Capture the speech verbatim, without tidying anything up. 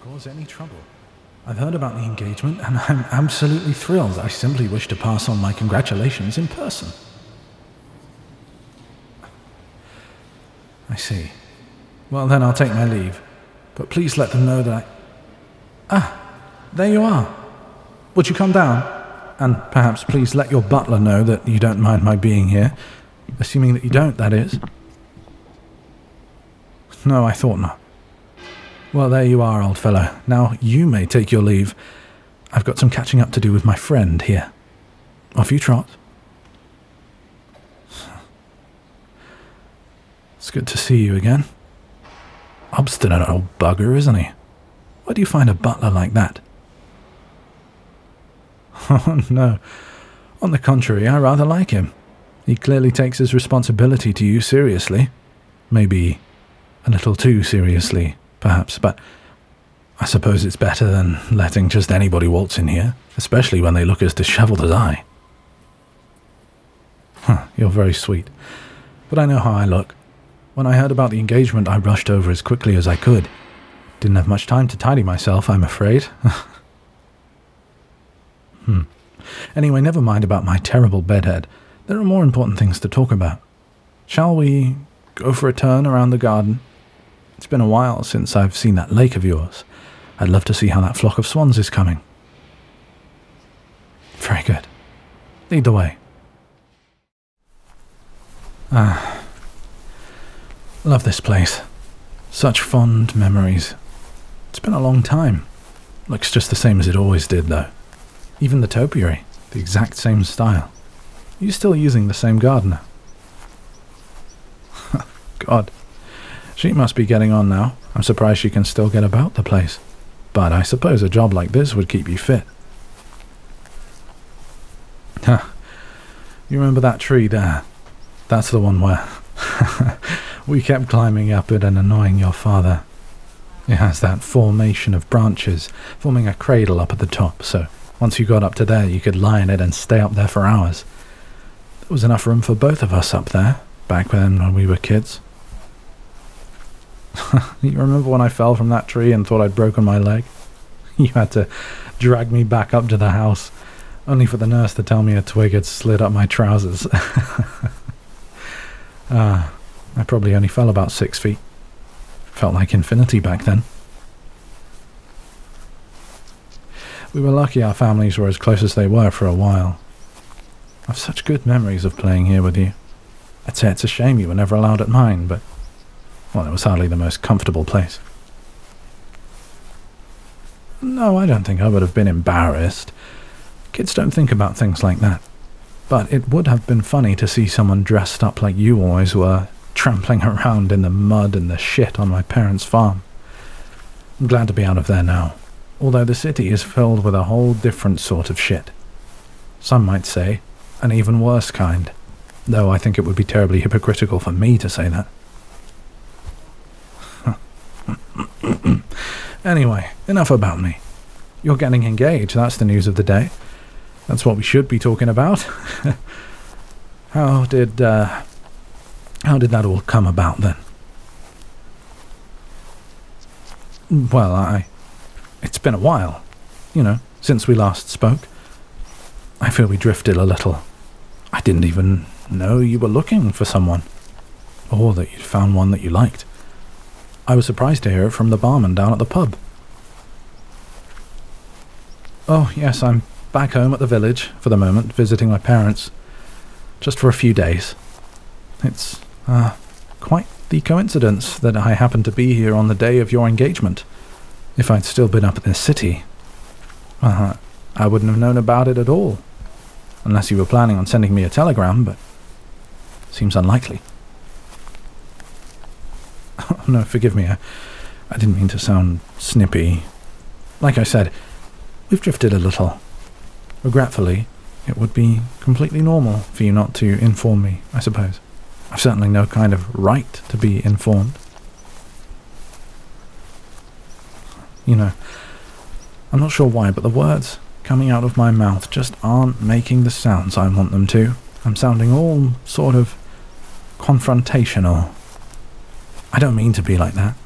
cause any trouble. I've heard about the engagement, and I'm absolutely thrilled. I simply wish to pass on my congratulations in person. I see. Well, then I'll take my leave. But please let them know that I... Ah, there you are. Would you come down? And perhaps please let your butler know that you don't mind my being here. Assuming that you don't, that is. No, I thought not. Well, there you are, old fellow. Now you may take your leave. I've got some catching up to do with my friend here. Off you trot. It's good to see you again. Obstinate old bugger, isn't he? Where do you find a butler like that? Oh, no. On the contrary, I rather like him. He clearly takes his responsibility to you seriously. Maybe a little too seriously, perhaps, but I suppose it's better than letting just anybody waltz in here, especially when they look as dishevelled as I. Huh, you're very sweet, but I know how I look. When I heard about the engagement, I rushed over as quickly as I could. Didn't have much time to tidy myself, I'm afraid. hmm. Anyway, never mind about my terrible bedhead. There are more important things to talk about. Shall we go for a turn around the garden? It's been a while since I've seen that lake of yours. I'd love to see how that flock of swans is coming. Very good. Lead the way. Ah. Love this place. Such fond memories. It's been a long time. Looks just the same as it always did, though. Even the topiary, the exact same style. Are you still using the same gardener? God. She must be getting on now. I'm surprised she can still get about the place. But I suppose a job like this would keep you fit. Huh. You remember that tree there? That's the one where we kept climbing up it and annoying your father. It has that formation of branches, forming a cradle up at the top, so once you got up to there you could lie in it and stay up there for hours. There was enough room for both of us up there, back then when we were kids. You remember when I fell from that tree and thought I'd broken my leg? You had to drag me back up to the house, only for the nurse to tell me a twig had slid up my trousers. Ah, I probably only fell about six feet. Felt like infinity back then. We were lucky our families were as close as they were for a while. I've such good memories of playing here with you. I'd say it's a shame you were never allowed at mine, but, well, it was hardly the most comfortable place. No, I don't think I would have been embarrassed. Kids don't think about things like that. But it would have been funny to see someone dressed up like you always were, trampling around in the mud and the shit on my parents' farm. I'm glad to be out of there now, although the city is filled with a whole different sort of shit. Some might say, an even worse kind, though I think it would be terribly hypocritical for me to say that. Anyway, enough about me. You're getting engaged, that's the news of the day. That's what we should be talking about. How did, uh... How did that all come about, then? Well, I... It's been a while, you know, since we last spoke. I feel we drifted a little. I didn't even know you were looking for someone, or that you'd found one that you liked. I was surprised to hear it from the barman down at the pub. Oh, yes, I'm back home at the village, for the moment, visiting my parents. Just for a few days. It's, uh, quite the coincidence that I happened to be here on the day of your engagement. If I'd still been up in this city, well, I wouldn't have known about it at all. Unless you were planning on sending me a telegram, but seems unlikely. Oh, no, forgive me. I, I didn't mean to sound snippy. Like I said, we've drifted a little. Regretfully, it would be completely normal for you not to inform me, I suppose. I've certainly no kind of right to be informed. You know, I'm not sure why, but the words coming out of my mouth just aren't making the sounds I want them to. I'm sounding all sort of confrontational. I don't mean to be like that.